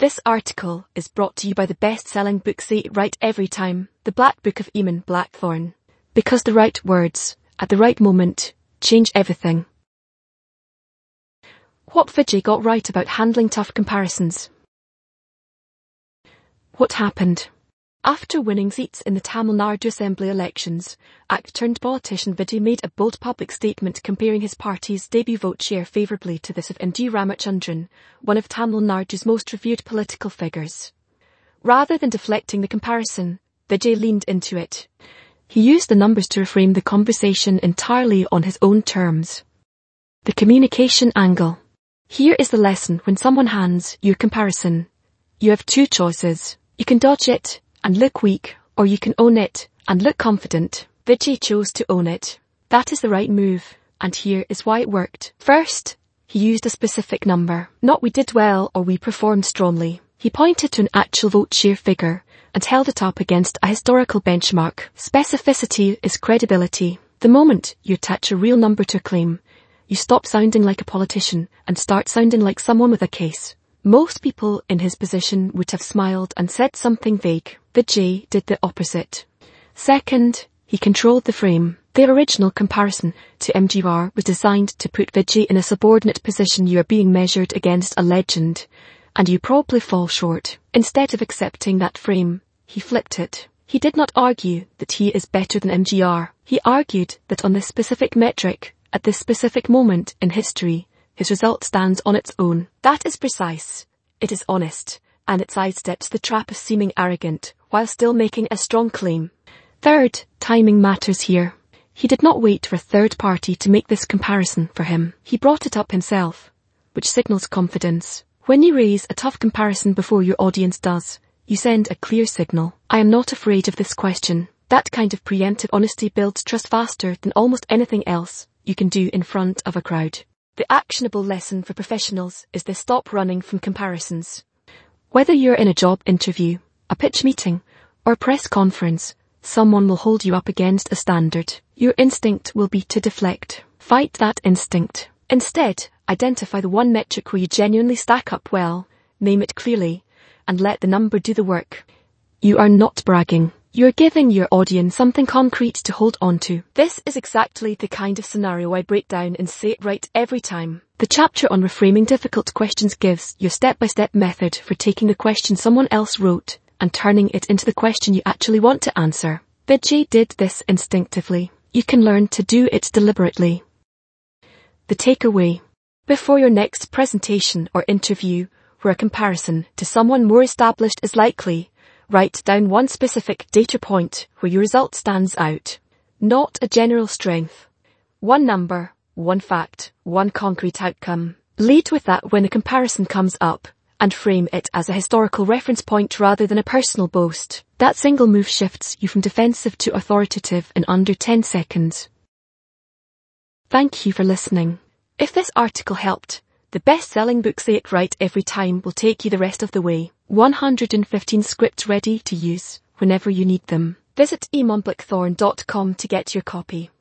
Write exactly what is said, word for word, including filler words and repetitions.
This article is brought to you by the best-selling book Say It Right Every Time, The Black Book of Eamon Blackthorne. Because the right words, at the right moment, change everything. What Vijay got right about handling tough comparisons. What happened? After winning seats in the Tamil Nadu Assembly elections, actor-turned-politician Vijay made a bold public statement comparing his party's debut vote share favourably to this of M G Ramachandran, one of Tamil Nadu's most revered political figures. Rather than deflecting the comparison, Vijay leaned into it. He used the numbers to reframe the conversation entirely on his own terms. The communication angle. Here is the lesson when someone hands you a comparison. You have two choices. You can dodge it and look weak, or you can own it and look confident. Vijay chose to own it. That is the right move, and here is why it worked. First, he used a specific number. Not we did well or we performed strongly. He pointed to an actual vote share figure and held it up against a historical benchmark. Specificity is credibility. The moment you attach a real number to a claim, you stop sounding like a politician and start sounding like someone with a case. Most people in his position would have smiled and said something vague. Vijay did the opposite. Second, he controlled the frame. The original comparison to M G R was designed to put Vijay in a subordinate position. You are being measured against a legend, and you probably fall short. Instead of accepting that frame, he flipped it. He did not argue that he is better than M G R. He argued that on this specific metric, at this specific moment in history, his result stands on its own. That is precise, it is honest, and it sidesteps the trap of seeming arrogant, while still making a strong claim. Third, timing matters here. He did not wait for a third party to make this comparison for him. He brought it up himself, which signals confidence. When you raise a tough comparison before your audience does, you send a clear signal. I am not afraid of this question. That kind of preemptive honesty builds trust faster than almost anything else you can do in front of a crowd. The actionable lesson for professionals is to stop running from comparisons. Whether you're in a job interview, a pitch meeting, or a press conference, someone will hold you up against a standard. Your instinct will be to deflect. Fight that instinct. Instead, identify the one metric where you genuinely stack up well, name it clearly, and let the number do the work. You are not bragging. You're giving your audience something concrete to hold on to. This is exactly the kind of scenario I break down in Say It Right Every Time. The chapter on reframing difficult questions gives your step-by-step method for taking the question someone else wrote and turning it into the question you actually want to answer. Vijay did this instinctively. You can learn to do it deliberately. The takeaway. Before your next presentation or interview, where a comparison to someone more established is likely, write down one specific data point where your result stands out. Not a general strength. One number, one fact, one concrete outcome. Lead with that when a comparison comes up, and frame it as a historical reference point rather than a personal boast. That single move shifts you from defensive to authoritative in under ten seconds. Thank you for listening. If this article helped, the best-selling book Say It Right Every Time will take you the rest of the way. one hundred fifteen scripts ready to use whenever you need them. Visit eamon blackthorne dot com to get your copy.